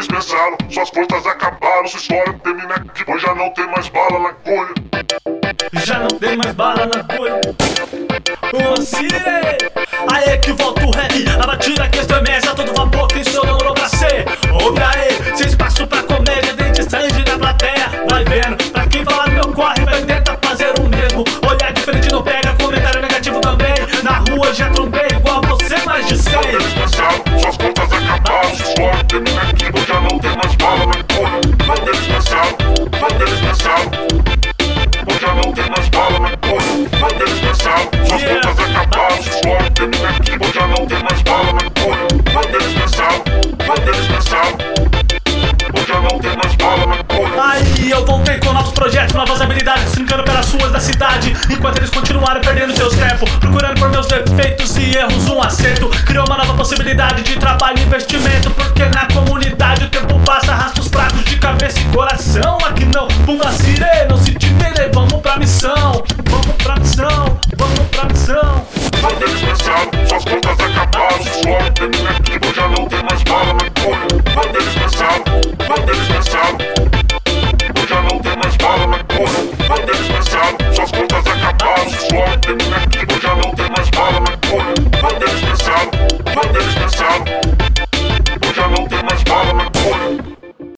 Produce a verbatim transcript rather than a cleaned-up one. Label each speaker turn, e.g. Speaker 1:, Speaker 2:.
Speaker 1: eles pensaram, suas forças acabaram, sua história termina aqui, pois já não tem mais bala na agulha.
Speaker 2: Já não tem mais bala na agulha. Ô Cire, aí é que volta o rap, a batida que estremece a todo vapor que sonorou pra ser. Ouve aí, sem espaço pra comédia, dente sangue na plateia. Vai vendo, pra quem falar meu corre, vai tentar fazer o mesmo. Olhar diferente não pega, comentário negativo também. Na rua já trombei igual você, mais de cem.
Speaker 1: Quando eles pensaram, suas contas acabaram, sua história termina aqui, pois já não tem mais bala na agulha. Quando eles pensaram, quando eles pensaram, pois já não tem mais bala na agulha. Quando eles pensaram, suas
Speaker 2: Yeah.
Speaker 1: contas acabaram, sua história termina aqui, pois já não tem mais bala na agulha. Quando eles pensaram, quando eles pensaram, pois já não tem mais bala na agulha.
Speaker 2: Aí eu voltei com novos projetos, novas habilidades, brincando pelas ruas da cidade. Enquanto eles continuaram perdendo seus tempos, procurando por meus defeitos e erros um acerto. Criou uma nova possibilidade de trabalho e investimento, porque na comunidade o tempo passa, arrasta os pratos de cabeça e coração. Aqui não, Puma Cire, não se intimidem, vamos pra missão. Vamos pra missão, vamos pra missão.
Speaker 1: Quando eles pensaram, suas contas acabaram, sua história termina